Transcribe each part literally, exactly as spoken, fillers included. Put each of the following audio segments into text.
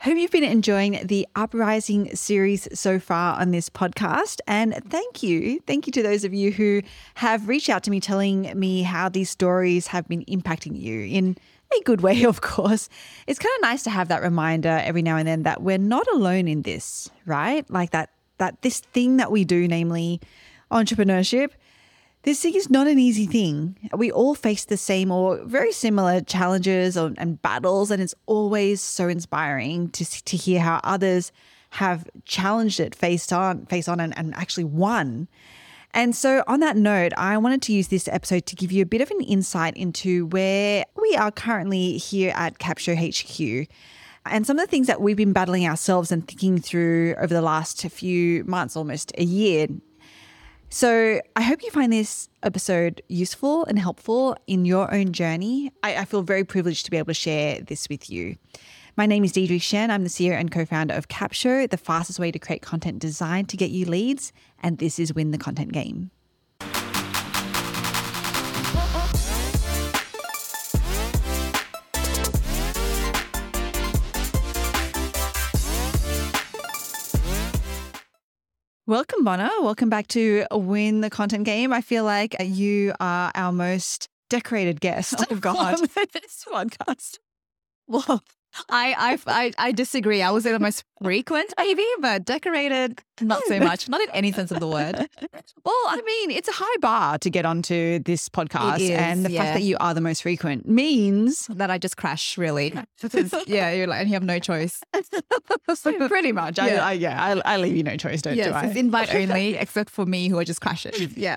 Hope you've been enjoying the Uprising series so far on this podcast. And thank you. Thank you to those of you who have reached out to me telling me how these stories have been impacting you in a good way, of course. It's kind of nice to have that reminder every now and then that we're not alone in this, right? Like that, that this thing that we do, namely entrepreneurship, this thing is not an easy thing. We all face the same or very similar challenges or, and battles, and it's always so inspiring to to hear how others have challenged it, faced on, face on, and, and actually won. And so on that note, I wanted to use this episode to give you a bit of an insight into where we are currently here at Capsho H Q and some of the things that we've been battling ourselves and thinking through over the last few months, almost a year. So I hope you find this episode useful and helpful in your own journey. I, I feel very privileged to be able to share this with you. My name is Deidre Shen. I'm the C E O and co-founder of Capsho, the fastest way to create content designed to get you leads. And this is Win the Content Game. Welcome, Bona. Welcome back to Win the Content Game. I feel like you are our most decorated guest. Oh, God. on this podcast. Well, I, I, I, I disagree. I would say the most frequent, maybe, but decorated, not so much. Not in any sense of the word. Well, I mean, it's a high bar to get onto this podcast. It is, and the yeah. fact that you are the most frequent means That I just crash, really. Because, yeah, you're like, and you have no choice. pretty much. I, Yeah. I, yeah, I, I leave you no choice, don't do Yes, I? it's invite only, except for me, who are just crashes. Yeah.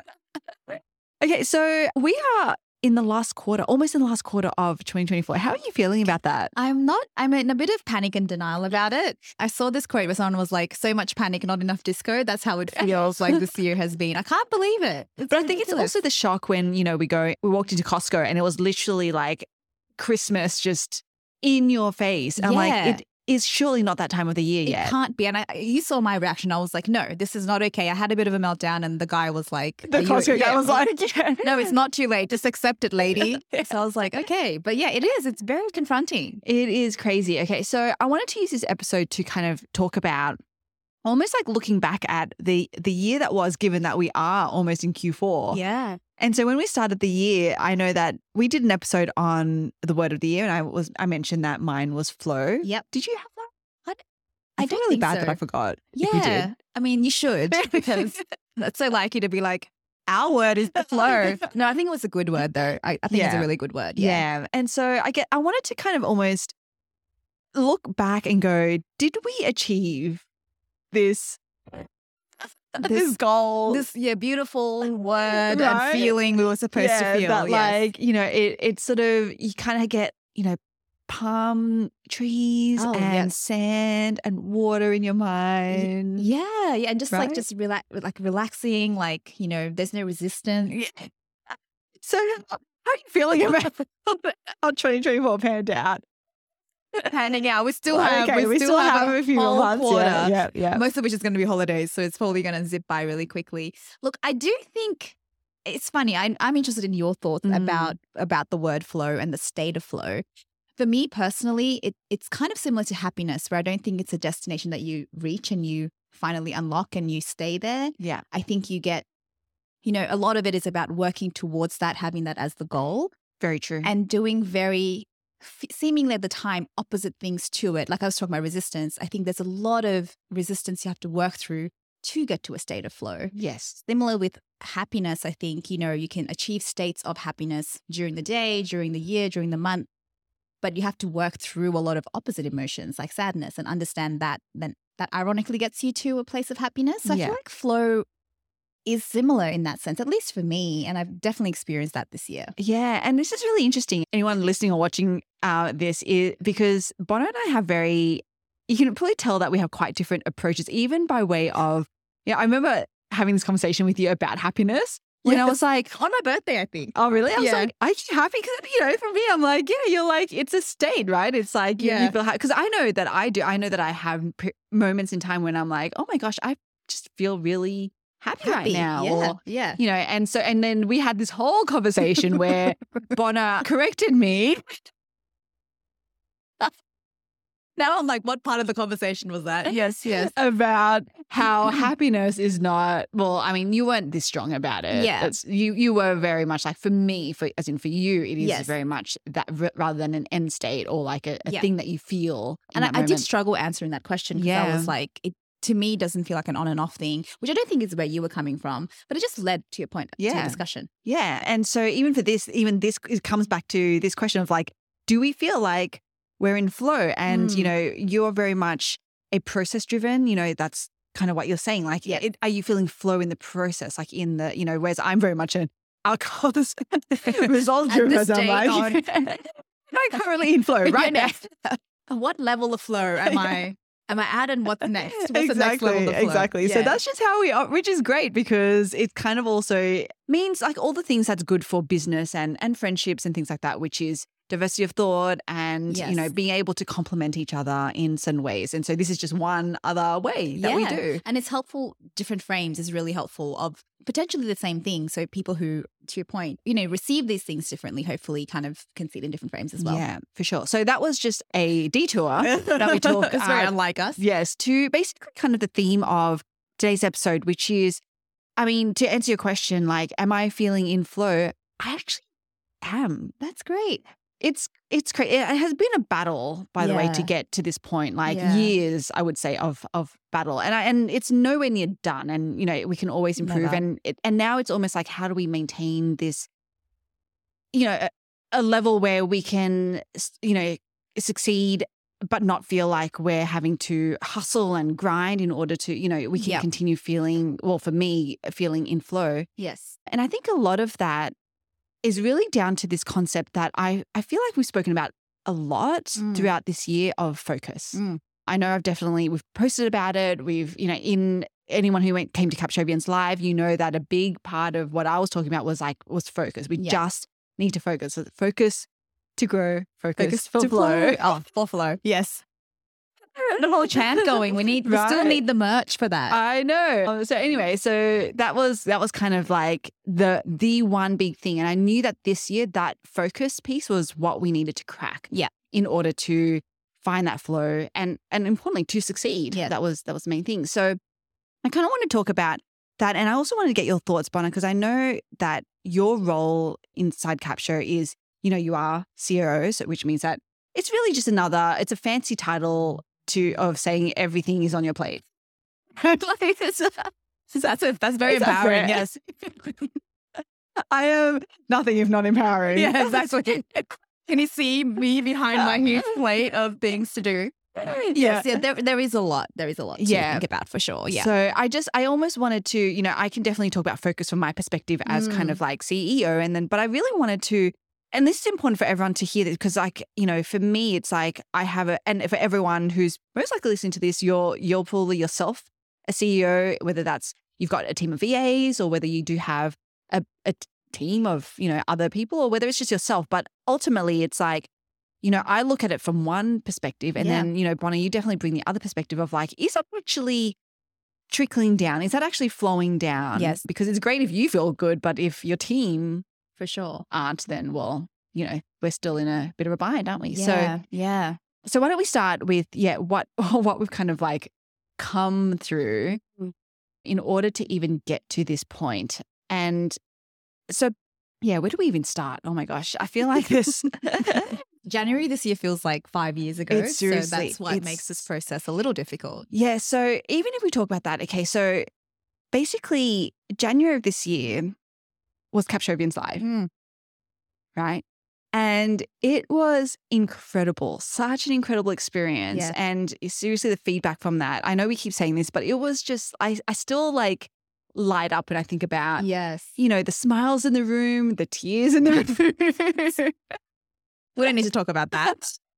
Okay, so we are in the last quarter, almost in the last quarter of twenty twenty-four. How are you feeling about that? I'm not, I'm in a bit of panic and denial about it. I saw this quote where someone was like, so much panic, not enough disco. That's how it feels like this year has been. I can't believe it. It's But I think it's ridiculous. also the shock when, you know, we go, we walked into Costco and it was literally like Christmas just in your face. And I'm Yeah. like, it is surely not that time of the year It yet. can't be. And I, you saw my reaction. I was like, no, this is not okay. I had a bit of a meltdown and the guy was like, The "Are you- Costco guy yeah." was like, yeah. No, it's not too late. Just accept it, lady. So I was like, okay. But yeah, it is. It's very confronting. It is crazy. Okay, so I wanted to use this episode to kind of talk about almost like looking back at the the year that was, given that we are almost in Q four. Yeah. And so when we started the year, I know that we did an episode on the word of the year, and I was I mentioned that mine was flow. Yep. Did you have that? I I feel don't really think bad so. that I forgot. if you did. Yeah. I mean, you should, because that's so like you to be like, our word is the flow. No, I think it was a good word though. I, I think it's a Yeah. really good word. Yeah. Yeah. And so I get I wanted to kind of almost look back and go, did we achieve this this, This- goal? This, yeah, beautiful word Right? and feeling we were supposed yeah, to feel. that yes. like, you know, it it's sort of you kind of get, you know, palm trees Oh, and yes. and and water in your mind. Yeah, yeah, and just Right? like just relax, like relaxing, like you know, there's no resistance. So how are you feeling about how twenty twenty-four panned out? Panning out. We still have, okay, we, still, have, a few whole months. quarter. Yeah, yeah, yeah. Most of which is going to be holidays, so it's probably going to zip by really quickly. Look, I do think it's funny. I, I'm interested in your thoughts Mm. about about the word flow and the state of flow. For me personally, it it's kind of similar to happiness, where I don't think it's a destination that you reach and you finally unlock and you stay there. Yeah. I think you get, you know, a lot of it is about working towards that, having that as the goal, Very true. and doing very f- seemingly at the time opposite things to it. Like I was talking about resistance. I think there's a lot of resistance you have to work through to get to a state of flow. yes. Similar with happiness, I think, you know, you can achieve states of happiness during the day, during the year, during the month, but you have to work through a lot of opposite emotions like sadness and understand that then that ironically gets you to a place of happiness. So I Yeah. feel like flow is similar in that sense, at least for me. And I've definitely experienced that this year. Yeah, and this is really interesting. Anyone listening or watching uh, this is because Bono and I have very, you can probably tell that we have quite different approaches, even by way of, yeah, I remember having this conversation with you about happiness when I Yes. was like, On my birthday, I think. oh, really? I was Yeah. like, are you happy? Because, you know, for me, I'm like, yeah, you're like, it's a state, right? It's like, you, you Yeah. feel happy. Because I know that I do. I know that I have p- moments in time when I'm like, oh my gosh, I just feel really happy, right Happy. now. Yeah. Or, yeah. you know, and so, and then we had this whole conversation where Bona corrected me Now I'm like, what part of the conversation was that? Yes, yes. about how happiness is not, well, I mean, you weren't this strong about it. Yeah. It's, you you were very much like, for me, for as in for you, it is Yes. very much that r- rather than an end state or like a, a Yeah. thing that you feel in And I, that I did moment. struggle answering that question because I Yeah. was like, it to me doesn't feel like an on and off thing, which I don't think is where you were coming from, but it just led to your point, to Yeah. your discussion. Yeah. And so even for this, even this, it comes back to this question of like, do we feel like we're in flow? And, you Mm. know, you're very much a process driven, you know, that's kind of what you're saying. Like, Yeah. it, are you feeling flow in the process? Like in the, you know, whereas I'm very much an alcohol results At driven this person. I'm stage like, I'm currently in flow right now. At what level of flow am I? Am I at, and what's next? What's exactly, the next level of flow? exactly. So Yeah. that's just how we are, which is great because it kind of also means like all the things that's good for business and and friendships and things like that, which is diversity of thought and you know Yes. being able to complement each other in certain ways. And so this is just one other way that we Yeah. do. And it's helpful. Different frames is really helpful of potentially the same thing. So people who, to your point, you know, receive these things differently, hopefully kind of can see it in different frames as well. Yeah, for sure. So that was just a detour that we took. It's very uh, unlike us. Yes, to basically kind of the theme of today's episode, which is, I mean, to answer your question, like, am I feeling in flow? I actually am. That's great. It's it's crazy. It has been a battle, by the way, to Yeah. get to this point. Like Yeah. years, I would say, of of battle, and I, and it's nowhere near done. And you know, we can always improve. Never. And it, and now it's almost like, how do we maintain this? You know, a, a level where we can, s- you know, succeed, but not feel like we're having to hustle and grind in order to, you know, we can Yep. continue feeling. Well, for me, feeling in flow. Yes. And I think a lot of that is really down to this concept that I, I feel like we've spoken about a lot Mm. throughout this year of focus. Mm. I know I've definitely, we've posted about it. We've, you know, in anyone who went came to Capshovians Live, you know that a big part of what I was talking about was like, was focus. We Yeah. just need to focus. So focus to grow, focus, Focus for to flow. flow. Oh, for flow. Yes. The whole chant going. We need. We still Right. need the merch for that. I know. Um, So anyway, so that was that was kind of like the the one big thing, and I knew that this year that focus piece was what we needed to crack. Yeah. In order to find that flow and and importantly to succeed. Yeah. That was that was the main thing. So I kind of want to talk about that, and I also wanted to get your thoughts, Bonner, because I know that your role inside Capsho is, you know, you are C O O, so which means that it's really just another. It's a fancy title to of saying everything is on your plate. Like, it's- that's a, that's very Is that empowering. fair? Yes. I am nothing if not empowering. Yeah, exactly. Can you see me behind my huge plate of things to do? Yes, yeah, there, there is a lot. There is a lot to Yeah. think about for sure. Yeah. So I just, I almost wanted to, you know, I can definitely talk about focus from my perspective as kind Mm. of like C E O. And then, but I really wanted to, and this is important for everyone to hear this because like, you know, for me, it's like I have a, and for everyone who's most likely listening to this, you're, you're probably yourself a C E O, whether that's, you've got a team of V As or whether you do have a, a t- team of, you know, other people or whether it's just yourself. But ultimately it's like, you know, I look at it from one perspective and Yeah. then, you know, Bonnie, you definitely bring the other perspective of like, is that actually trickling down? Is that actually flowing down? Yes. Because it's great if you feel good, but if your team for sure. aren't, then, well, you know, we're still in a bit of a bind, aren't we? Yeah. yeah. So, so why don't we start with, yeah, what, what we've kind of like come through Mm. in order to even get to this point. And so, yeah, where do we even start? Oh my gosh, I feel like this. January this year feels like five years ago. It's so seriously- that's what it's- makes this process a little difficult. Yeah. So even if we talk about that, okay. So basically, January of this year was Capshovians Live, Mm. right? And it was incredible, such an incredible experience. Yeah. And seriously, the feedback from that, I know we keep saying this, but it was just, I, I still like light up when I think about, Yes. you know, the smiles in the room, the tears in the room. We don't need to talk about that.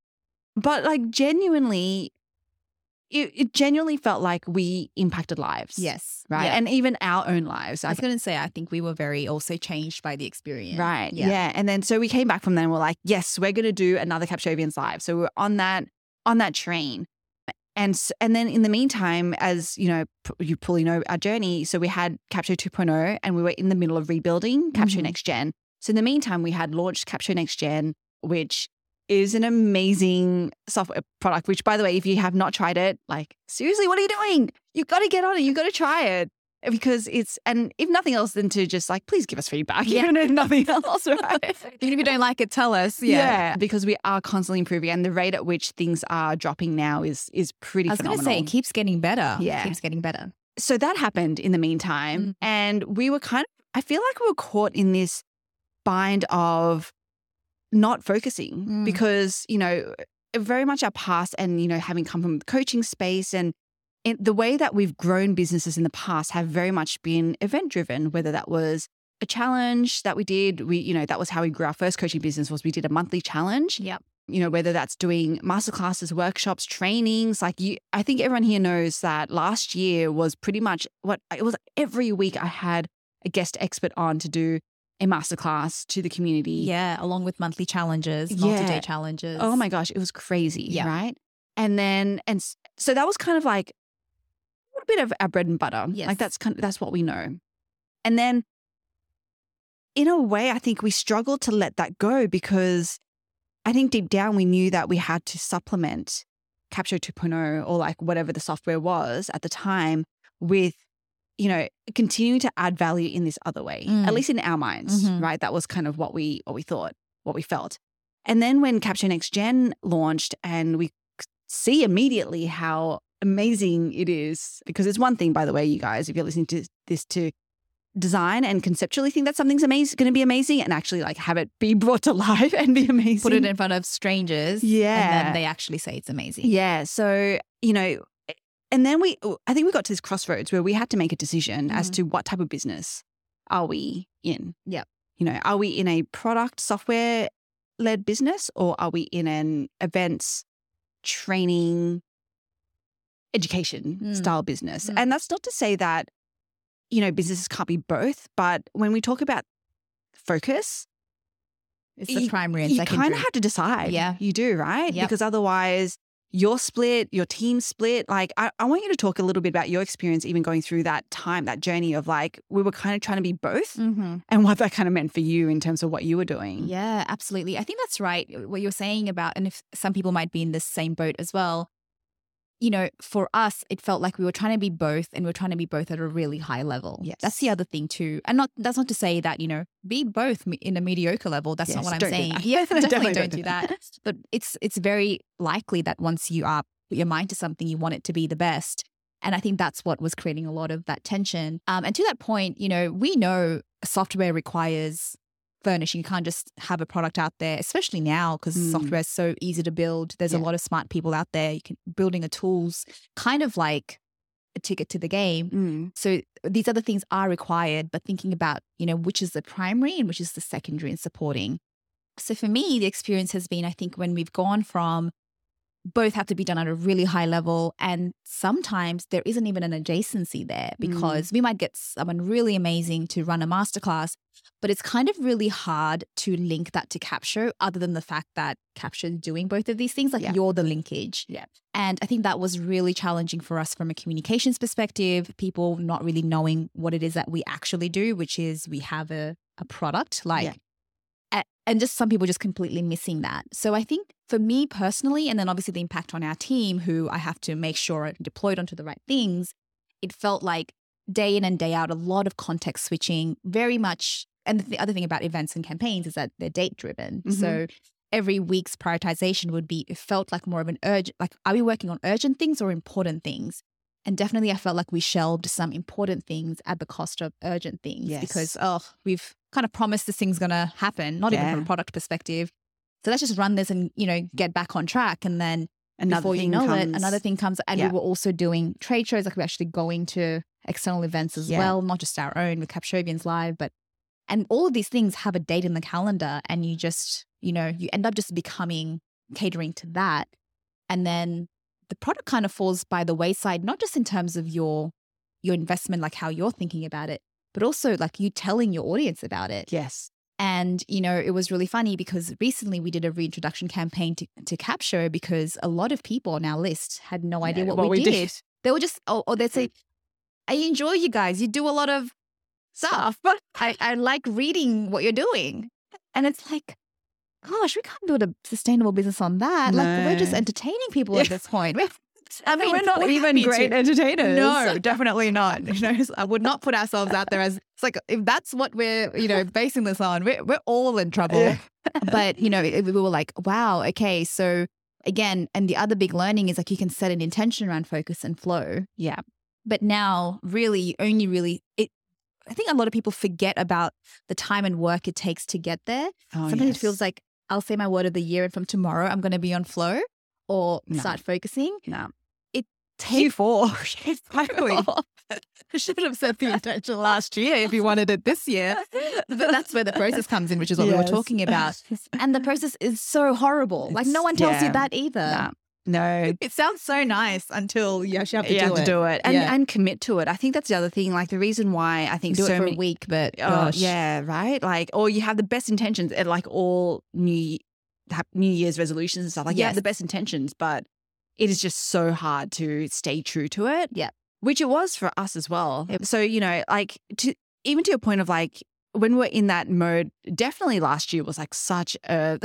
But like genuinely, it, it genuinely felt like we impacted lives. Yes. Right. Yeah. And even our own lives. I I was going to say, I think we were very also changed by the experience. Right. Yeah. And then so we came back from there and we're like, yes, we're going to do another Capshovians Live. So we're on that on that train. And s- and then in the meantime, as you know, p- you probably know our journey. So we had Capsho two point oh and we were in the middle of rebuilding Capsho Mhm. Next Gen. So in the meantime, we had launched Capsho Next Gen, which is an amazing software product, which, by the way, if you have not tried it, like, seriously, what are you doing? You've got to get on it. You've got to try it. Because it's, and if nothing else, then to just like, please give us feedback, Yeah. even if nothing else, right? Even if you don't like it, tell us. Yeah. Yeah. Because we are constantly improving, and the rate at which things are dropping now is is pretty I was going phenomenal. to say, it keeps getting better. Yeah. It keeps getting better. So that happened in the meantime. Mm. And we were kind of, I feel like we were caught in this bind of not focusing Mm. because, you know, very much our past and, you know, having come from the coaching space and in the way that we've grown businesses in the past have very much been event driven, whether that was a challenge that we did. We, you know, that was how we grew our first coaching business was we did a monthly challenge. Yep. You know, whether that's doing masterclasses, workshops, trainings, like you, I think everyone here knows that last year was pretty much what it was. Every week I had a guest expert on to do a masterclass to the community. Yeah. Along with monthly challenges, Yeah. multi-day challenges. Oh my gosh, it was crazy. Yeah. Right. And then, and s- so that was kind of like a little bit of our bread and butter. Yes. Like that's kind of, that's what we know. And then in a way, I think we struggled to let that go because I think deep down we knew that we had to supplement Capsho two point oh or like whatever the software was at the time with, you know, continuing to add value in this other way, Mm. at least in our minds, Mhm. right? That was kind of what we, what we thought, what we felt. And then when Capsho Next Gen launched and we c- see immediately how amazing it is, because it's one thing, by the way, you guys, if you're listening to this, to design and conceptually think that something's amazing, going to be amazing, and actually like have it be brought to life and be amazing. Put it in front of strangers. Yeah. And then they actually say it's amazing. Yeah. So, you know, and then we, I think we got to this crossroads where we had to make a decision as Mhm. to what type of business are we in? Yep. You know, are we in a product software led business or are we in an events, training, education Mm. style business? Mm. And that's not to say that, you know, businesses can't be both. But when we talk about focus, It's the you- primary and you secondary. kind of have to decide. Yeah. You do, right? Yep. Because otherwise you're split, your team's split. Like, I, I want you to talk a little bit about your experience even going through that time, that journey of like, we were kind of trying to be both Mm-hmm. and what that kind of meant for you in terms of what you were doing. Yeah, absolutely. I think that's right. What you're saying about, and if some people might be in the same boat as well, you know, for us, it felt like we were trying to be both and we we're trying to be both at a really high level. Yes. That's the other thing too. And not that's not to say that, you know, be both me- in a mediocre level. That's not Yes, what I'm don't do saying. that. Yeah, definitely, Definitely don't do that. But it's it's very likely that once you are put your mind to something, you want it to be the best. And I think that's what was creating a lot of that tension. Um, and to that point, you know, we know software requires furnishing. You can't just have a product out there, especially now because Mm. software is so easy to build. There's Yeah. a lot of smart people out there. You can building a tools kind of like a ticket to the game. Mm. So these other things are required, but thinking about, you know, which is the primary and which is the secondary and supporting. So for me, the experience has been, I think, when we've gone from both have to be done at a really high level. And sometimes there isn't even an adjacency there because we might get someone really amazing to run a masterclass, but it's kind of really hard to link that to Capsho other than the fact that Capsho is doing both of these things. Like Yeah. you're the linkage. Yeah. And I think that was really challenging for us from a communications perspective, people not really knowing what it is that we actually do, which is we have a, a product like Yeah. a- and just some people just completely missing that. So I think for me personally, and then obviously the impact on our team, who I have to make sure are deployed onto the right things, it felt like day in and day out, a lot of context switching, very much. And the th- other thing about events and campaigns is that they're date driven. Mhm. So every week's prioritization would be, it felt like more of an urgent, like, are we working on urgent things or important things? And definitely I felt like we shelved some important things at the cost of urgent things Yes. because, oh, we've kind of promised this thing's going to happen, not even Yeah. from a product perspective. So let's just run this and, you know, get back on track. And then Another before you thing know it, comes- another thing comes. And Yeah. we were also doing trade shows, like we're actually going to external events as Yeah. well, not just our own with Capshovians Live, but, and all of these things have a date in the calendar and you just, you know, you end up just becoming catering to that. And then the product kind of falls by the wayside, not just in terms of your, your investment, like how you're thinking about it, but also like you telling your audience about it. Yes. And, you know, it was really funny because recently we did a reintroduction campaign to, to Capsho because a lot of people on our list had no idea Yeah, what, we, did. They were just, oh, or they'd say, I enjoy you guys. You do a lot of stuff, but I, I like reading what you're doing. And it's like, gosh, we can't build a sustainable business on that. No. Like we're just entertaining people at this point. We're, I mean, we're not we're even happy great to- entertainers. No, definitely not. You know, I would not put ourselves out there as it's like if that's what we're, you know, basing this on, we're we're all in trouble. Yeah. But you know, it, we were like, wow, okay, so again, and the other big learning is like you can set an intention around focus and flow. Yeah. But now, really, you only really it. I think a lot of people forget about the time and work it takes to get there. Oh, Sometimes yes. it feels like I'll say my word of the year, and from tomorrow I'm going to be on flow or No. start focusing. No. It Q four. Exactly. I should have set the intention last year if you wanted it this year. But that's where the process comes in, which is what we were Yes. talking about. And the process is so horrible. Like no It's- one tells yeah. you that either. No. No. It sounds so nice until you actually have to You do have it. to do it and, Yeah. and commit to it. I think that's the other thing. Like the reason why I think do so it for many a week, but Oh, gosh. yeah, right. Like, or you have the best intentions at like all New have New Year's resolutions and stuff. Like, you Yes. have the best intentions, but it is just so hard to stay true to it. Yeah. Which it was for us as well. So, you know, like to even to a point of like when we're in that mode, definitely last year was like such a,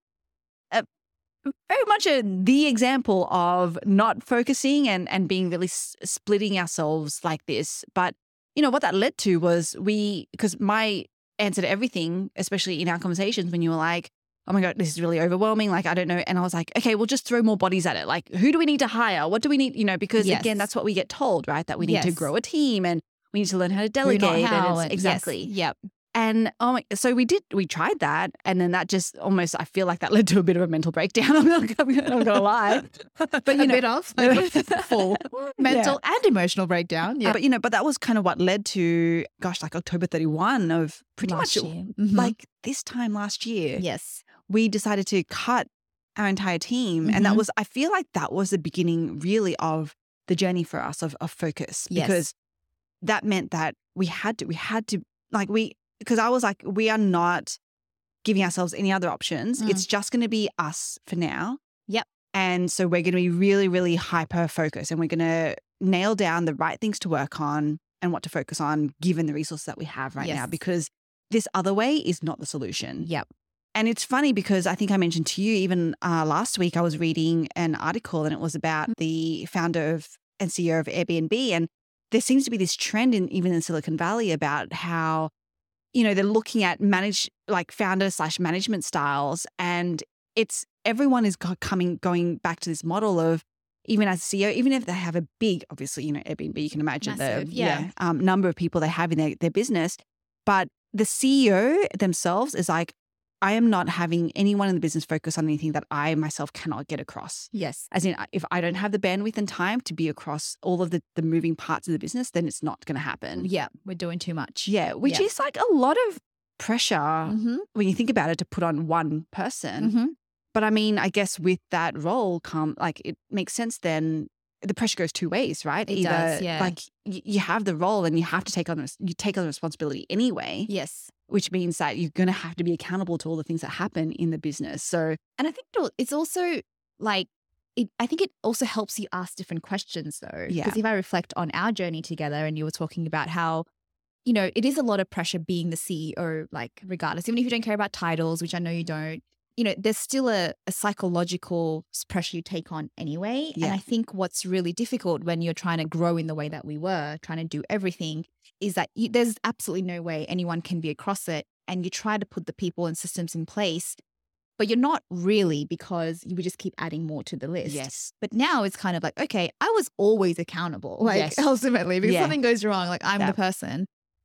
a very much a the example of not focusing and and being really s- splitting ourselves like this. But you know what that led to was we because my answer to everything, especially in our conversations, when you were like, "Oh my god, this is really overwhelming," like I don't know, and I was like, "Okay, we'll just throw more bodies at it. Like, who do we need to hire? What do we need? You know, because Yes. again, that's what we get told, right? That we need to Yes. grow a team and we need to learn how to Who, delegate. not and how, it's- and- exactly. Yes. Yep. And oh my, so we did, we tried that. And then that just almost, I feel like that led to a bit of a mental breakdown. I'm not, I'm not going to lie. But, you a know, bit of like a full mental and emotional breakdown. Yeah. but, you know, but that was kind of what led to, gosh, like October thirty-first of pretty Last much year. Mhm. like this time last year, yes. we decided to cut our entire team. And that Mhm. was, I feel like that was the beginning really of the journey for us of, of focus Yes. because that meant that we had to, we had to, like we, because I was like, we are not giving ourselves any other options. Mm. It's just going to be us for now. Yep. And so we're going to be really, really hyper focused and we're going to nail down the right things to work on and what to focus on given the resources that we have right now, Yes. because this other way is not the solution. Yep. And it's funny because I think I mentioned to you even uh, last week, I was reading an article and it was about the founder of and C E O of Airbnb. And there seems to be this trend in even in Silicon Valley about how, you know, they're looking at manage like founder slash management styles. And it's everyone is go- coming, going back to this model of even as C E O, even if they have a big, obviously, you know, Airbnb, you can imagine Massive, the yeah. um, number of people they have in their, their business. But the C E O themselves is like, I am not having anyone in the business focus on anything that I myself cannot get across. Yes. As in, if I don't have the bandwidth and time to be across all of the, the moving parts of the business, then it's not going to happen. Yeah. We're doing too much. Yeah, which Yeah. is like a lot of pressure Mm-hmm. when you think about it to put on one person. Mm-hmm. But I mean, I guess with that role come like it makes sense then the pressure goes two ways, right? It does, yeah. Like y- you have the role and you have to take on the, you take on the responsibility anyway, Yes. which means that you're going to have to be accountable to all the things that happen in the business. So And I think it'll- it's also like, it, I think it also helps you ask different questions though. Yeah. Because if I reflect on our journey together and you were talking about how, you know, it is a lot of pressure being the C E O, like regardless, even if you don't care about titles, which I know you don't, you know, there's still a, a psychological s- pressure you take on anyway. Yeah. And I think what's really difficult when you're trying to grow in the way that we were, trying to do everything, is that you, there's absolutely no way anyone can be across it. And you try to put the people and systems in place, but you're not really because you would just keep adding more to the list. yes, But now it's kind of like, okay, I was always accountable, like Yes. ultimately, because Yeah. something goes wrong, like I'm Yeah. the person.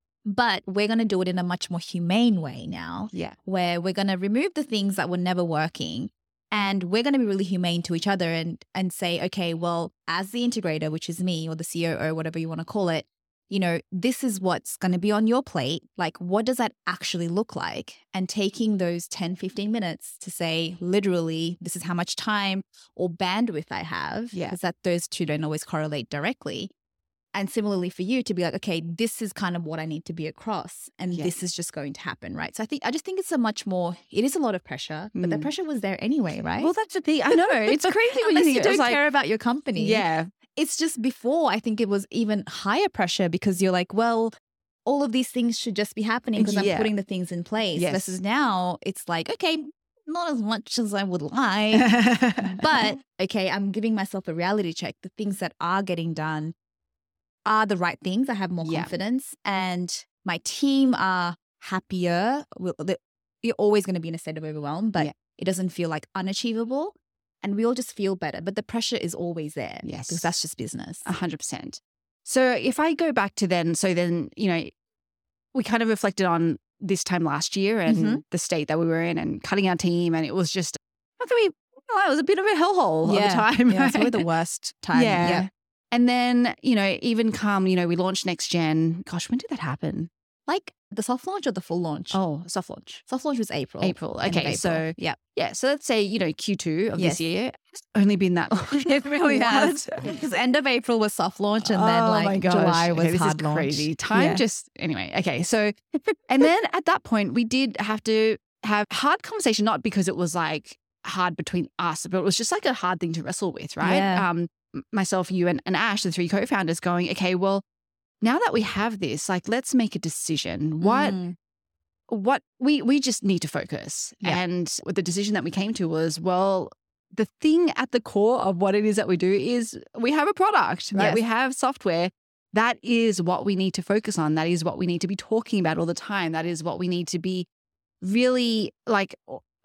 But we're going to do it in a much more humane way now, yeah, where we're going to remove the things that were never working. And we're going to be really humane to each other and and say, okay, well, as the integrator, which is me or the C O O, whatever you want to call it, you know, this is what's going to be on your plate. Like, what does that actually look like? And taking those ten, fifteen minutes to say, literally, this is how much time or bandwidth I have. Yeah. Because that those two don't always correlate directly. And similarly for you to be like, okay, this is kind of what I need to be across. And Yeah. this is just going to happen, right? So I think, I just think it's a much more, it is a lot of pressure, but the Mm. pressure was there anyway, right? Well, that's the thing. I know it's crazy when you Unless think you it. It's don't like, care about your company. yeah, It's just before, I think it was even higher pressure because you're like, well, all of these things should just be happening because Yeah. I'm putting the things in place. Yes. Versus now, it's like, okay, not as much as I would like. But okay, I'm giving myself a reality check. The things that are getting done are the right things. I have more Yeah. confidence, and my team are happier. We'll- they- You're always going to be in a state of overwhelm, but Yeah. it doesn't feel like unachievable, and we all just feel better. But the pressure is always there. Yes. Because that's just business. A hundred percent. So if I go back to then, so then, you know, we kind of reflected on this time last year and Mhm. the state that we were in and cutting our team. And it was just, I think we, well, it was a bit of a hellhole of a time. Yeah, it's right? probably the worst time. Yeah. Yeah. And then, you know, even come, you know, we launched Next Gen. Gosh, when did that happen? Like the soft launch or the full launch? Oh, soft launch. Soft launch was April. April. End of Okay. April. So, yeah. yeah. So let's say, you know, Q two of Yes. this year. It's only been that long. It really What? has. Because end of April was soft launch, and then Oh my like gosh. July was Okay, this hard is launch. crazy. Time Yeah. just anyway. Okay, so and then at that point we did have to have hard conversation, not because it was like hard between us, but it was just like a hard thing to wrestle with, right? Yeah. Um, m- myself, you, and, and Ash, the three co-founders, going, okay, well, now that we have this, like, let's make a decision. What Mm. what we we just need to focus. Yeah. And what the decision that we came to was, well, the thing at the core of what it is that we do is we have a product, right? Yes. We have software. That is what we need to focus on. That is what we need to be talking about all the time. That is what we need to be really like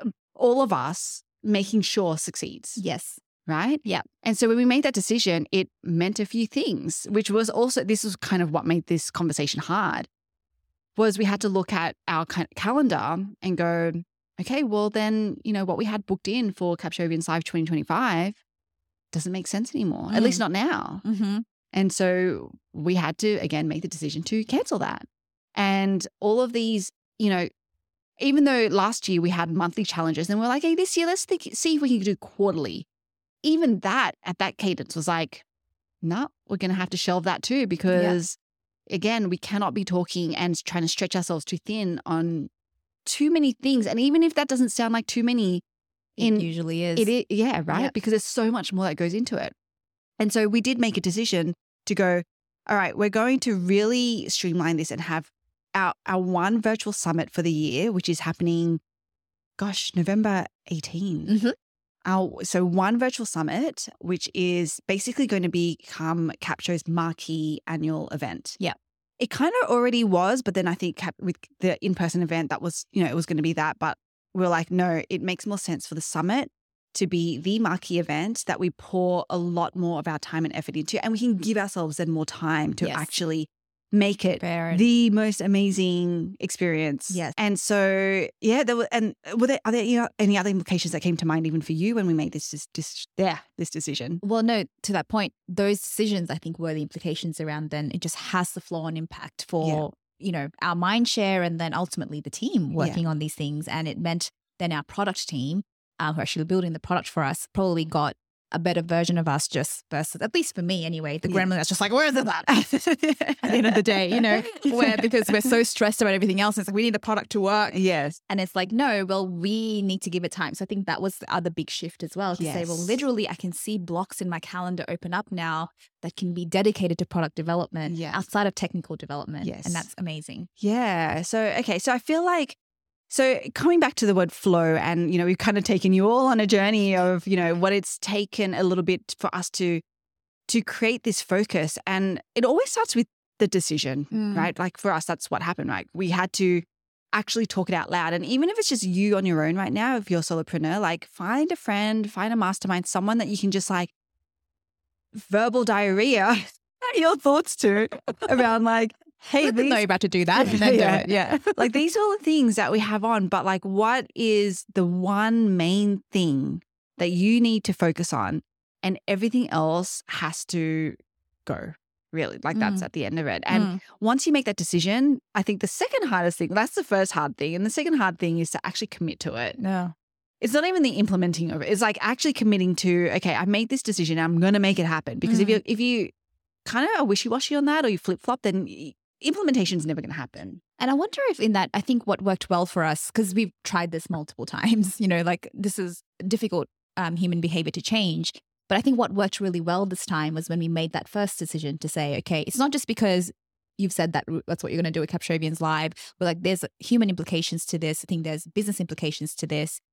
all of us making sure succeeds, Yes. right? Yeah. And so when we made that decision, it meant a few things, which was also, this was kind of what made this conversation hard, was we had to look at our kind of calendar and go, okay, well then, you know, what we had booked in for Capshovians Live twenty twenty-five doesn't make sense anymore, at Mm. least not now. Mm-hmm. And so we had to, again, make the decision to cancel that. And all of these, you know, even though last year we had monthly challenges and we're like, hey, this year, let's think, see if we can do quarterly. Even that at that cadence was like, no, we're going to have to shelve that too, because again, we cannot be talking and trying to stretch ourselves too thin on too many things. And even if that doesn't sound like too many, It in usually is. it is, yeah, right? Yeah. Because there's so much more that goes into it. And so we did make a decision to go, all right, we're going to really streamline this and have our, our one virtual summit for the year, which is happening, gosh, November eighteenth. Mhm. Our, so one virtual summit, which is basically going to become Capsho's marquee annual event. Yeah. It kind of already was, but then I think Cap, with the in-person event, that was, you know, it was going to be that. But we're like, no, it makes more sense for the summit to be the marquee event that we pour a lot more of our time and effort into. And we can give ourselves then more time to Yes. actually make it Fair. the most amazing experience. Yes. And so, yeah, there were, and were there, are there you know, any other implications that came to mind even for you when we made this, this, this yeah, this decision? Well, no, to that point, those decisions, I think, were the implications around then. It just has the flow on impact for, you know, our mind share and then ultimately the team working on these things. And it meant then our product team, uh, who are actually building the product for us, probably got a better version of us just versus, at least for me anyway, the Yeah. gremlin that's just like, where is it that? At the end of the day, you know, where because we're so stressed about everything else, it's like we need the product to work. Yes. And it's like, no, well, we need to give it time. So I think that was the other big shift as well, to say, well, Yes. literally I can see blocks in my calendar open up now that can be dedicated to product development Yes. outside of technical development. Yes. And that's amazing. Yeah. So, okay. So I feel like, so coming back to the word flow, and, you know, we've kind of taken you all on a journey of, you know, what it's taken a little bit for us to, to create this focus. And it always starts with the decision, Mm. right? Like for us, that's what happened, right? We had to actually talk it out loud. And even if it's just you on your own right now, if you're a solopreneur, like find a friend, find a mastermind, someone that you can just like verbal diarrhea your thoughts to around like, hey, I didn't these know you're about to do that. And then Yeah. do it. Yeah. like these are all the things that we have on, but like what is the one main thing that you need to focus on, and everything else has to go, really. Like that's Mm. at the end of it. And Mm. once you make that decision, I think the second hardest thing, that's the first hard thing. And the second hard thing is to actually commit to it. No. It's not even the implementing of it. It's like actually committing to, okay, I made this decision. I'm going to make it happen. Because if Mm. you if you kind of are wishy-washy on that, or you flip-flop, then y- implementation is never going to happen. And I wonder if in that, I think what worked well for us, because we've tried this multiple times, you know, like this is difficult um, human behavior to change. But I think what worked really well this time was when we made that first decision to say, okay, it's not just because you've said that that's what you're going to do with Capshovians Live, but like there's human implications to this. I think there's business implications to this.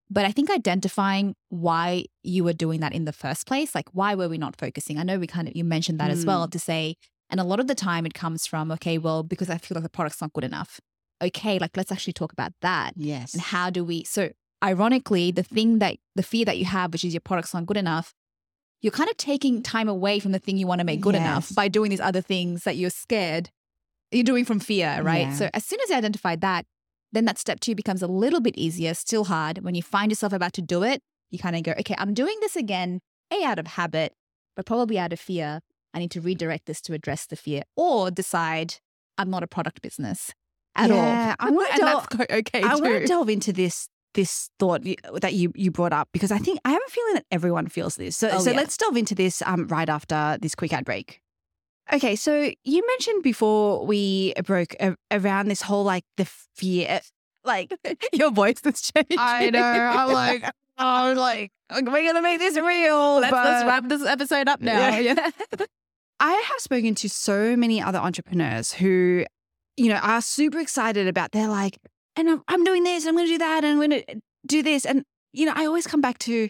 But I think identifying why you were doing that in the first place, like why were we not focusing? I know we kind of, you mentioned that mm. as well to say, and a lot of the time it comes from, okay, well, because I feel like the product's not good enough. Okay, like let's actually talk about that. Yes. And how do we, so ironically, the thing that, the fear that you have, which is your product's not good enough, you're kind of taking time away from the thing you want to make good yes. enough by doing these other things that you're scared, you're doing from fear, right? Yeah. So as soon as you identify that, then that step two becomes a little bit easier, still hard. When you find yourself about to do it, you kind of go, okay, I'm doing this again, A, out of habit, but probably out of fear. I need to redirect this to address the fear, or decide I'm not a product business at yeah, all. I want to delve, okay I too. want to delve into this this thought that you you brought up, because I think I have a feeling that everyone feels this. So, oh, so yeah. let's delve into this um, right after this quick ad break. Okay, so you mentioned before we broke a, around this whole like the fear, like your voice has changed. I know. I'm like, oh, like we're gonna make this real. Let's, but... let's wrap this episode up now. Yeah. Yeah. I have spoken to so many other entrepreneurs who, you know, are super excited about. They're like, and I'm, I'm doing this, I'm going to do that, and I'm going to do this, and you know, I always come back to,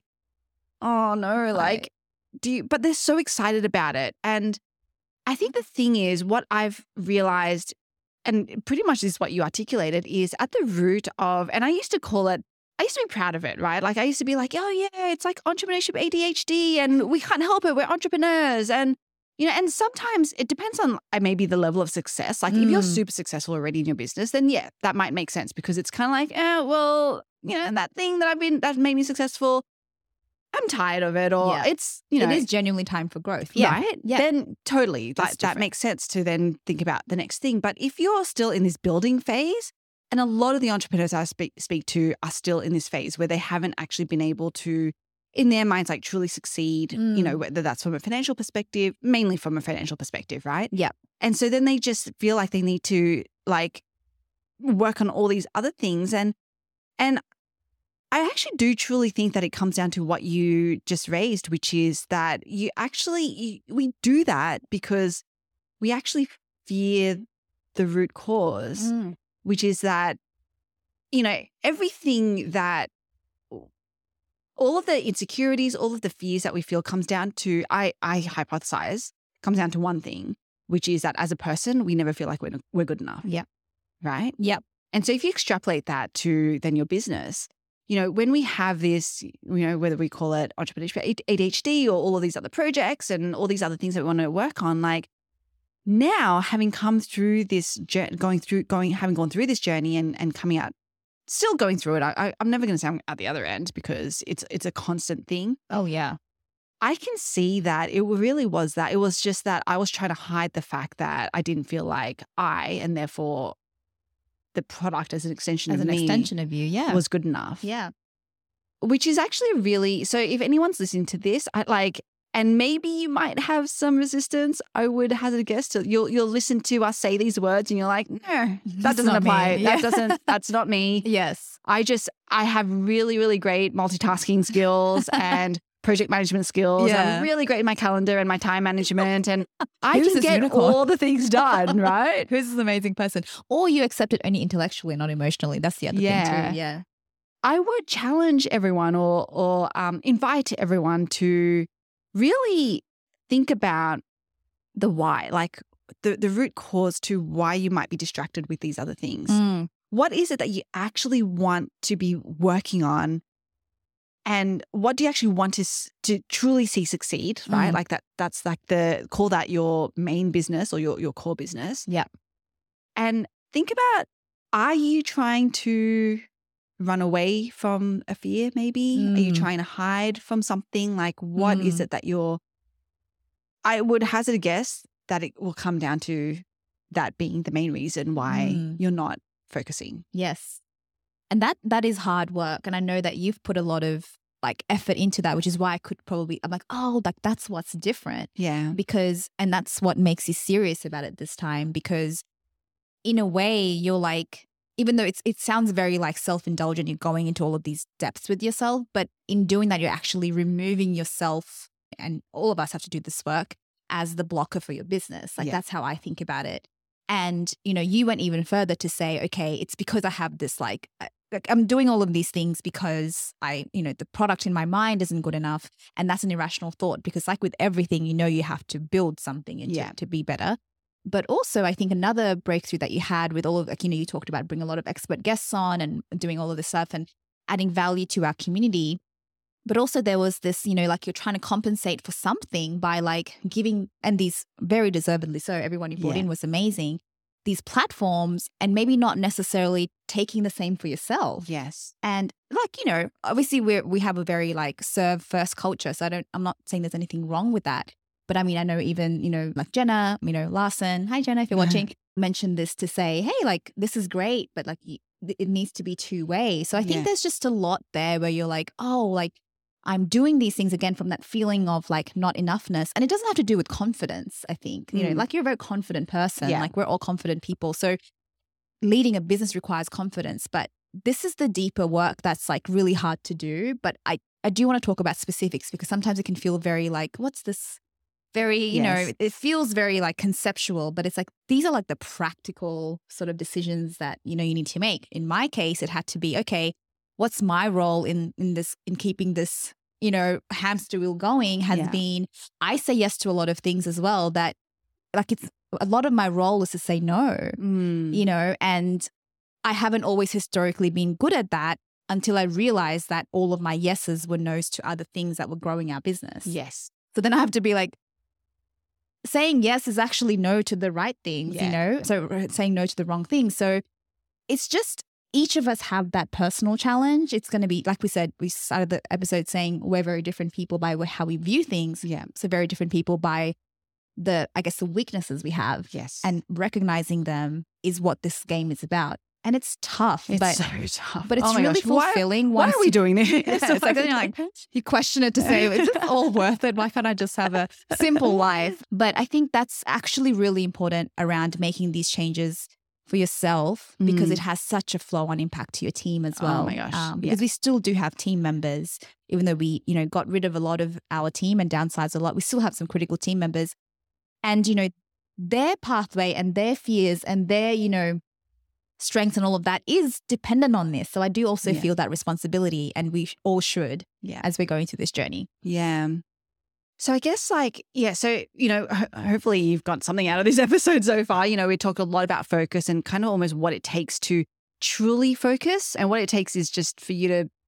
oh no, like, right. do you? But they're so excited about it, and I think the thing is, what I've realized, and pretty much this is what you articulated, is at the root of, and I used to call it, I used to be proud of it, right? Like I used to be like, oh yeah, it's like entrepreneurship A D H D and we can't help it. We're entrepreneurs. And, you know, and sometimes it depends on uh, maybe the level of success. Like mm. if you're super successful already in your business, then yeah, that might make sense, because it's kind of like, eh, well, you know, that thing that I've been, that made me successful, I'm tired of it, or yeah. it's, you know. It is genuinely time for growth. Yeah. Right? Yeah. Then totally, like, that makes sense to then think about the next thing. But if you're still in this building phase, and a lot of the entrepreneurs I speak, speak to are still in this phase where they haven't actually been able to, in their minds, like truly succeed, mm. you know, whether that's from a financial perspective, mainly from a financial perspective, right? Yeah. And so then they just feel like they need to like work on all these other things. And, and, I actually do truly think that it comes down to what you just raised, which is that you actually, you, we do that because we actually fear the root cause, mm. which is that, you know, everything that, all of the insecurities, all of the fears that we feel comes down to, I, I hypothesize, comes down to one thing, which is that as a person, we never feel like we're, we're good enough. Yeah. Right? Yep. And so if you extrapolate that to then your business, you know, when we have this, you know, whether we call it entrepreneurship, A D H D, or all of these other projects and all these other things that we want to work on, like now having come through this, going through, going, having gone through this journey and, and coming out, still going through it. I, I'm never going to say I'm at the other end, because it's, it's a constant thing. Oh, yeah. I can see that it really was that. It was just that I was trying to hide the fact that I didn't feel like I, and therefore the product as an extension as of an me extension of you, yeah, was good enough. Yeah. Which is actually really, so if anyone's listening to this, I like, and maybe you might have some resistance, I would hazard a guess to, you'll you'll listen to us say these words and you're like, no, that That's doesn't not apply. me. That Yeah. doesn't, that's not me. Yes. I just, I have really, really great multitasking skills and project management skills. Yeah. I'm really great in my calendar and my time management, and I Who's can this get unicorn? all the things done, right? Who's this amazing person? Or you accept it only intellectually, not emotionally. That's the other Yeah. thing too. Yeah. I would challenge everyone, or or um, invite everyone to really think about the why, like the, the root cause to why you might be distracted with these other things. Mm. What is it that you actually want to be working on? And what do you actually want to s- to truly see succeed, right? Mm. Like that, that's like the, call that your main business or your, your core business. Yeah. And think about, are you trying to run away from a fear maybe? Mm. Are you trying to hide from something? Like what is Mm. it that you're, I would hazard a guess that it will come down to that being the main reason why Mm. you're not focusing. Yes. And that that is hard work. And I know that you've put a lot of like effort into that, which is why I could probably, I'm like, oh, like that's what's different. Yeah. Because, and that's what makes you serious about it this time, because in a way you're like, even though it's it sounds very like self-indulgent, you're going into all of these depths with yourself, but in doing that, you're actually removing yourself, and all of us have to do this work, as the blocker for your business. Like Yeah. that's how I think about it. And, you know, you went even further to say, okay, it's because I have this like, like, I'm doing all of these things because I, you know, the product in my mind isn't good enough. And that's an irrational thought because like with everything, you know, you have to build something and Yeah. to, to be better. But also I think another breakthrough that you had with all of, like, you know, you talked about bringing a lot of expert guests on and doing all of this stuff and adding value to our community. But also there was this, you know, like you're trying to compensate for something by like giving, and these very deservedly so, everyone you brought Yeah. in was amazing, these platforms and maybe not necessarily taking the same for yourself. Yes. And like, you know, obviously we we have a very like serve first culture. So I don't, I'm not saying there's anything wrong with that. But I mean, I know even, you know, like Jenna, you know, Larson, hi Jenna, if you're watching, mentioned this to say, hey, like this is great, but like it needs to be two way. So I think Yeah. there's just a lot there where you're like, oh, like I'm doing these things again from that feeling of like not enoughness. And it doesn't have to do with confidence, I think. You know, Mm. like you're a very confident person. Yeah. Like we're all confident people. So leading a business requires confidence. But this is the deeper work that's like really hard to do. But I, I do want to talk about specifics because sometimes it can feel very like, what's this? Very, you Yes. know, it feels very like conceptual, but it's like these are like the practical sort of decisions that, you know, you need to make. In my case, it had to be, okay, what's my role in in this, in keeping this, you know, hamster wheel going has Yeah. been, I say yes to a lot of things as well that like it's, a lot of my role is to say no, Mm. you know, and I haven't always historically been good at that until I realized that all of my yeses were no's to other things that were growing our business. Yes. So then I have to be like, saying yes is actually no to the right things, Yeah. you know, so saying no to the wrong things. So it's just each of us have that personal challenge. It's going to be, like we said, we started the episode saying we're very different people by how we view things. Yeah. So very different people by the, I guess, the weaknesses we have. Yes. And recognizing them is what this game is about. And it's tough, it's but so tough. but it's Oh my really gosh. Why- fulfilling. Why, once are we you- doing this? Yeah, it's like, then you're like, you question it to say, is this all worth it? Why can't I just have a simple life? But I think that's actually really important around making these changes for yourself because Mm. it has such a flow-on impact to your team as well. Oh my gosh. Um, Yeah. because we still do have team members, even though we, you know, got rid of a lot of our team and downsized a lot, we still have some critical team members. And, you know, their pathway and their fears and their, you know, strengths and all of that is dependent on this. So I do also Yeah. feel that responsibility, and we sh- all should Yeah. as we're going through this journey. Yeah. So I guess like, yeah, so, you know, ho- hopefully you've got something out of this episode so far. You know, we talked a lot about focus and kind of almost what it takes to truly focus. And what it takes is just for you to,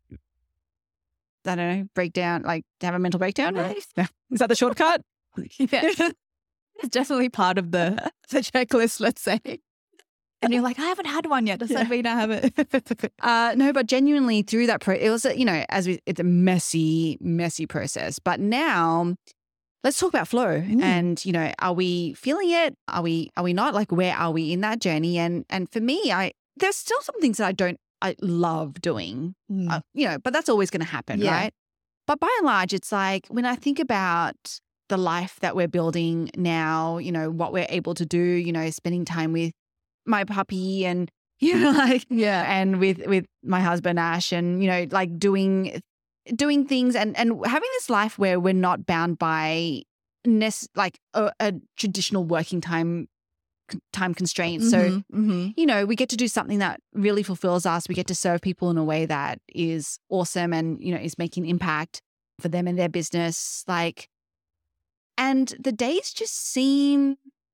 I don't know, break down, like to have a mental breakdown, right? Is that the shortcut? Yeah. It's definitely part of the, the checklist, let's say. And you're like, I haven't had one yet. Does that Yeah. mean I haven't? Uh, no, but genuinely through that pro, it was, a- you know, as we, it's a messy, messy process. But now let's talk about flow. Mm. And, you know, are we feeling it? Are we, are we not? Like, where are we in that journey? And, and for me, I, there's still some things that I don't, I love doing, Mm. uh, you know, but that's always going to happen, Yeah. right? But by and large, it's like when I think about the life that we're building now, you know, what we're able to do, you know, spending time with my puppy and, you know, like, Yeah. and with, with my husband, Ash, and, you know, like doing, doing things and, and having this life where we're not bound by nec- like a, a traditional working time, time constraints. So, Mhm, mhm. you know, we get to do something that really fulfills us. We get to serve people in a way that is awesome and, you know, is making impact for them and their business. Like, and the days just seem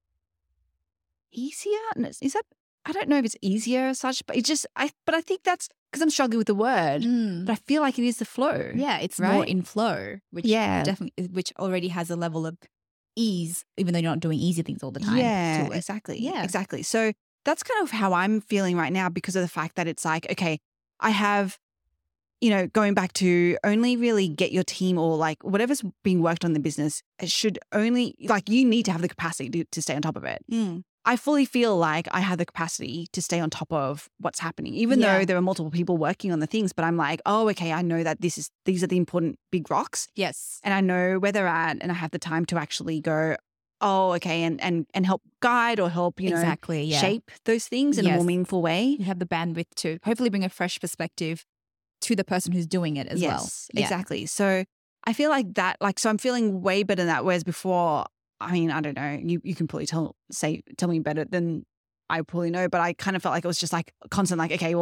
easier. And it's- Is that, I don't know if it's easier as such, but it's just, I, but I think that's because I'm struggling with the word, Mm. but I feel like it is the flow. Yeah, it's more Right? in flow, which Yeah. definitely, which already has a level of ease, even though you're not doing easy things all the time. Yeah, to it. exactly. Yeah. Exactly. So that's kind of how I'm feeling right now because of the fact that it's like, okay, I have, you know, going back to only really get your team or like whatever's being worked on in the business, it should only, like you need to have the capacity to, to stay on top of it. Mm. I fully feel like I have the capacity to stay on top of what's happening, even Yeah. though there are multiple people working on the things. But I'm like, oh, okay, I know that this is, these are the important big rocks. Yes. And I know where they're at and I have the time to actually go, oh, okay, and and and help guide or help, you know, Exactly. Yeah. shape those things in a Yes. more meaningful way. You have the bandwidth to hopefully bring a fresh perspective to the person who's doing it as well. Yes, Yeah. exactly. So I feel like that, like, so I'm feeling way better than that. Whereas before, I mean, I don't know, you you can probably tell, say, tell me better than I probably know, but I kind of felt like it was just like constant, like, okay, well,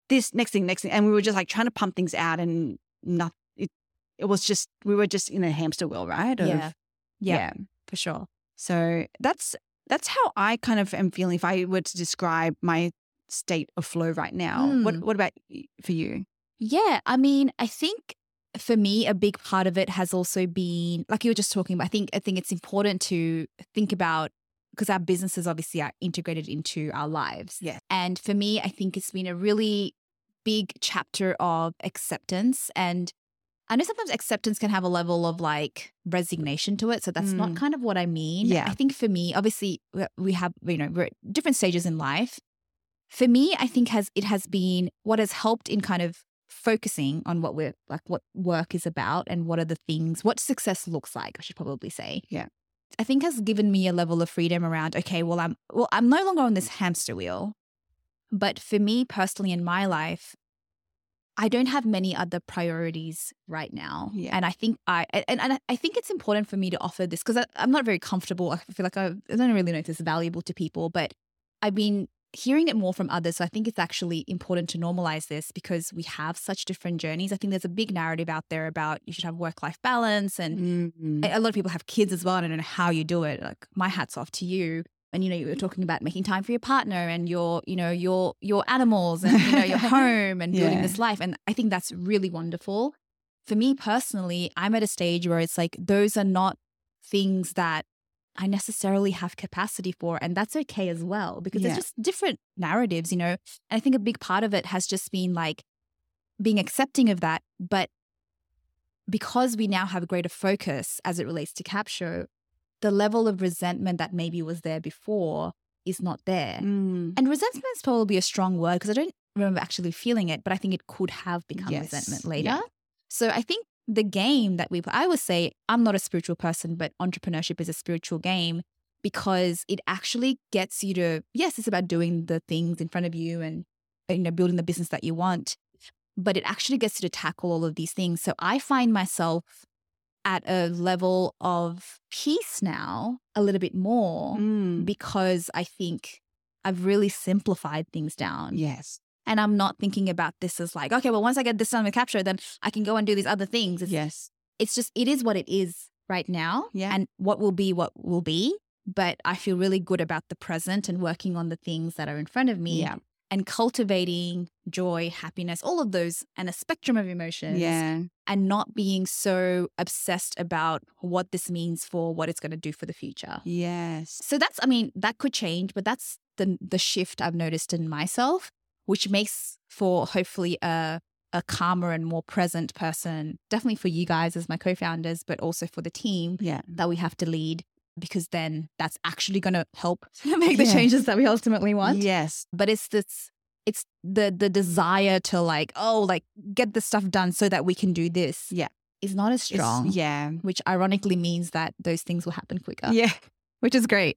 this next thing, next thing. And we were just like trying to pump things out and not, it, it was just, we were just in a hamster wheel, right? Of, yeah. yeah. Yeah. For sure. So that's, that's how I kind of am feeling if I were to describe my state of flow right now. Mm. What, what about y- for you? Yeah. I mean, I think for me, a big part of it has also been, like you were just talking about, I think, I think it's important to think about, because our businesses obviously are integrated into our lives. Yeah. And for me, I think it's been a really big chapter of acceptance. And I know sometimes acceptance can have a level of like resignation to it. So that's Mm. not kind of what I mean. Yeah. I think for me, obviously we- we have, you know, we're at different stages in life. For me, I think has it has been what has helped in kind of focusing on what we're like, what work is about and what are the things, what success looks like, I should probably say. Yeah. I think has given me a level of freedom around, okay, well, I'm, well, I'm no longer on this hamster wheel, but for me personally in my life, I don't have many other priorities right now. Yeah. And I think I, and, and I think it's important for me to offer this because I'm not very comfortable. I feel like I, I don't really know if this is valuable to people, but I've been hearing it more from others. So I think it's actually important to normalize this because we have such different journeys. I think there's a big narrative out there about you should have work-life balance and Mm-hmm. a lot of people have kids as well. And I don't know how you do it. Like my hat's off to you. And, you know, you were talking about making time for your partner and your, you know, your, your animals and, you know, your home and building Yeah. this life. And I think that's really wonderful. For me personally, I'm at a stage where it's like, those are not things that I necessarily have capacity for. And that's okay as well, because Yeah. it's just different narratives, you know. And I think a big part of it has just been like being accepting of that. But because we now have a greater focus as it relates to Capsho, the level of resentment that maybe was there before is not there. Mm. And resentment is probably a strong word because I don't remember actually feeling it, but I think it could have become Yes. resentment later. Yeah. So I think the game that we, I would say, I'm not a spiritual person, but entrepreneurship is a spiritual game because it actually gets you to, yes, it's about doing the things in front of you and, you know, building the business that you want, but it actually gets you to tackle all of these things. So I find myself at a level of peace now a little bit more Mm. because I think I've really simplified things down. Yes. And I'm not thinking about this as like, okay, well, once I get this done with Capsho, then I can go and do these other things. It's, Yes. it's just, it is what it is right now. Yeah. And what will be, what will be. But I feel really good about the present and working on the things that are in front of me Yeah. and cultivating joy, happiness, all of those and a spectrum of emotions. Yeah. And not being so obsessed about what this means for what it's going to do for the future. Yes. So that's, I mean, that could change, but that's the the shift I've noticed in myself, which makes for hopefully a a calmer and more present person, definitely for you guys as my co-founders, but also for the team Yeah. that we have to lead, because then that's actually going to help make the Yeah. changes that we ultimately want. Yes. But it's this, it's the the desire to like, oh, like get the stuff done so that we can do this. Yeah. Is not as It's- strong. yeah. Which ironically means that those things will happen quicker. Yeah. Which is great.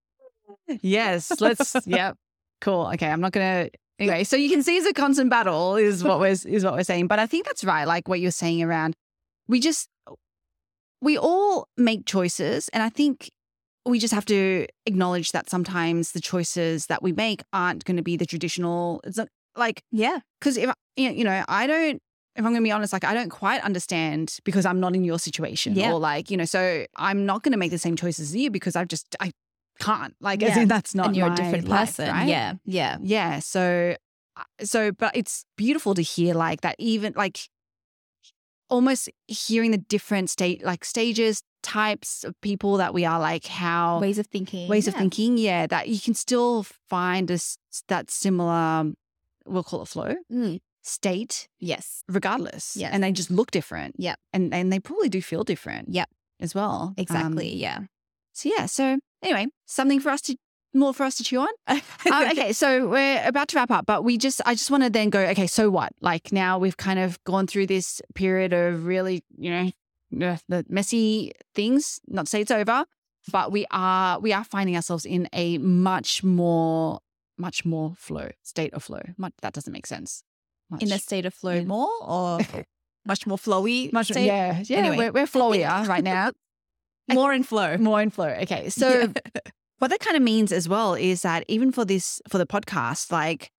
Yes. Let's. Yep. Cool. Okay. I'm not gonna. Anyway, so you can see it's a constant battle, is what we're is what we're saying. But I think that's right. Like what you're saying around, we just we all make choices, and I think we just have to acknowledge that sometimes the choices that we make aren't going to be the traditional. It's not, like Yeah. because if you know, you know, I don't. If I'm going to be honest, like I don't quite understand because I'm not in your situation, Yeah. or like you know, so I'm not going to make the same choices as you because I've just I can't like as Yeah. in that's not And you're my a different life, person. right? Yeah. Yeah. Yeah. So, uh, so, but it's beautiful to hear like that, even like almost hearing the different state, like stages, types of people that we are, like how Ways of thinking. ways of Yeah. thinking. Yeah. That you can still find us that similar, we'll call it flow Mm. state Yes. regardless. Yes. And they just look different. Yep. And, and they probably do feel different. Yep. As well. Um, Exactly. yeah. so yeah. So anyway, something for us to, more for us to chew on. um, okay, so we're about to wrap up, but we just, I just want to then go, okay, so what? Like now we've kind of gone through this period of really, you know, uh, the messy things, not to say it's over, but we are, we are finding ourselves in a much more, much more flow, state of flow. Much, that doesn't make sense. Much, In a state of flow Yeah. more or much more flowy? much, state? yeah, yeah, Anyway. we're, we're flowier right now. More in flow. More in flow. Okay. So what that kind of means as well is that even for this, for the podcast, like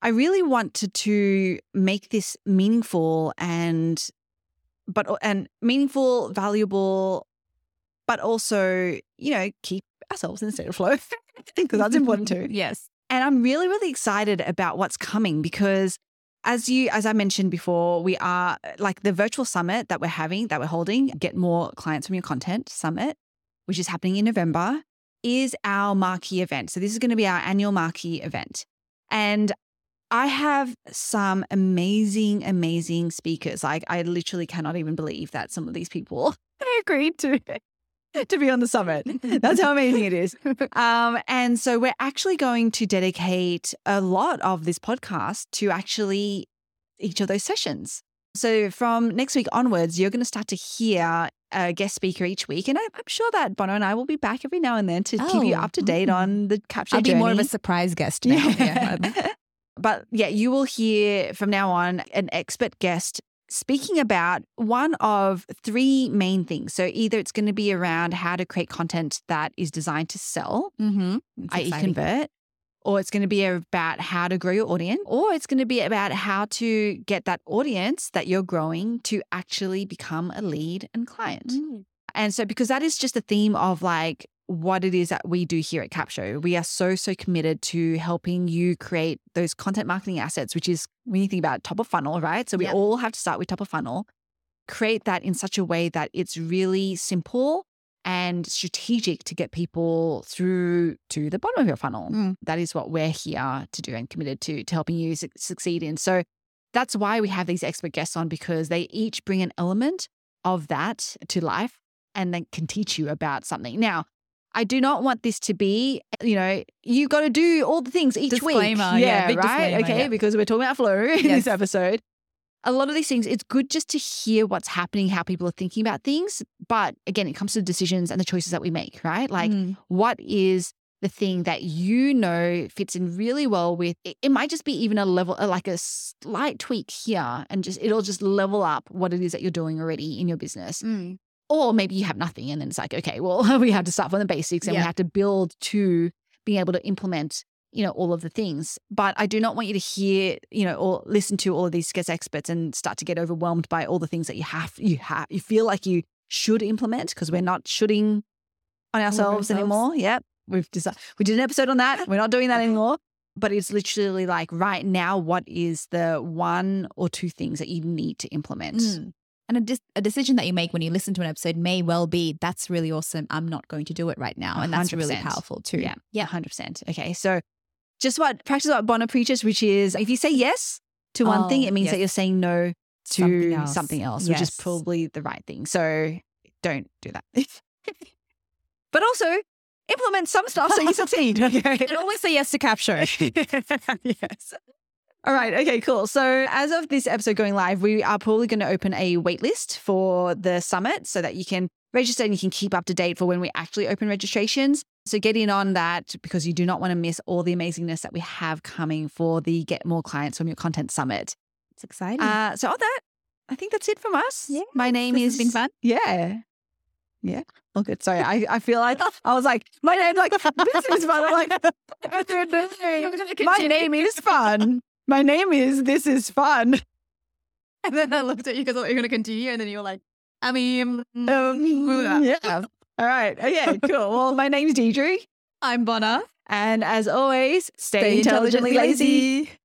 I really wanted to make this meaningful and but and meaningful, valuable, but also, you know, keep ourselves in a state of flow because that's important too. Yes. And I'm really, really excited about what's coming because as you, as I mentioned before, we are like the virtual summit that we're having, that we're holding, Get More Clients from Your Content Summit, which is happening in November, is our marquee event. So this is going to be our annual marquee event. And I have some amazing, amazing speakers. Like I literally cannot even believe that some of these people agreed to, to be on the summit. That's how amazing it is. Um, and so we're actually going to dedicate a lot of this podcast to actually each of those sessions. So from next week onwards, you're going to start to hear a guest speaker each week. And I, I'm sure that Bono and I will be back every now and then to oh, keep you up to date mm. on the capture I'll journey. be more of a surprise guest now. Yeah. yeah. But yeah, you will hear from now on an expert guest speaking about one of three main things. So either it's going to be around how to create content that is designed to sell, Mm-hmm. that is convert, or it's going to be about how to grow your audience, or it's going to be about how to get that audience that you're growing to actually become a lead and client. Mm. And so because that is just the theme of like what it is that we do here at Capsho. We are so, so committed to helping you create those content marketing assets, which is when you think about top of funnel, right? So we Yep. all have to start with top of funnel, create that in such a way that it's really simple and strategic to get people through to the bottom of your funnel. Mm. That is what we're here to do and committed to, to helping you su- succeed in. So that's why we have these expert guests on, because they each bring an element of that to life and then can teach you about something. Now, I do not want this to be, you know, you got to do all the things each Disclaimer, week. yeah, Yeah, big right? disclaimer, Okay, yeah. because we're talking about flow in Yes. this episode. A lot of these things, it's good just to hear what's happening, how people are thinking about things. But again, it comes to decisions and the choices that we make, right? Like Mm. what is the thing that you know fits in really well with, it, it might just be even a level, uh, like a slight tweak here, and just it'll just level up what it is that you're doing already in your business. Mm. Or maybe you have nothing and then it's like, okay, well, we have to start from the basics and Yeah. we have to build to being able to implement, you know, all of the things. But I do not want you to hear, you know, or listen to all of these guest experts and start to get overwhelmed by all the things that you have, you have, you feel like you should implement, because we're not shooting on ourselves ourselves. anymore. Yep. We've decided, we did an episode on that. We're not doing that anymore. But it's literally like right now, what is the one or two things that you need to implement? Mm. And a, dis- a decision that you make when you listen to an episode may well be, that's really awesome. I'm not going to do it right now. And that's one hundred really percent. powerful too. Yeah, yeah, one hundred percent. Okay, so just what practice what Bono preaches, which is if you say yes to one Oh, thing, it means yes. that you're saying no to Something else. something else, which is Yes. probably the right thing. So don't do that. But also implement some stuff so you succeed. Okay. And always say yes to capture. Yes. All right. Okay, cool. So as of this episode going live, we are probably going to open a wait list for the summit so that you can register and you can keep up to date for when we actually open registrations. So get in on that because you do not want to miss all the amazingness that we have coming for the Get More Clients from Your Content Summit. It's exciting. Uh, so on that, I think that's it from us. Yeah, My name this is... has been fun. Yeah. Yeah. All good. Sorry. I, I feel like I was like, my name's like, this is fun. I'm like, my name is fun. My name is This Is Fun. And then I looked at you because I thought you were going to continue. And then you were like, I mean, Um, yeah. All right. Okay, cool. Well, my name's Deidre. I'm Bona. And as always, stay, Stay intelligently intelligently lazy. lazy.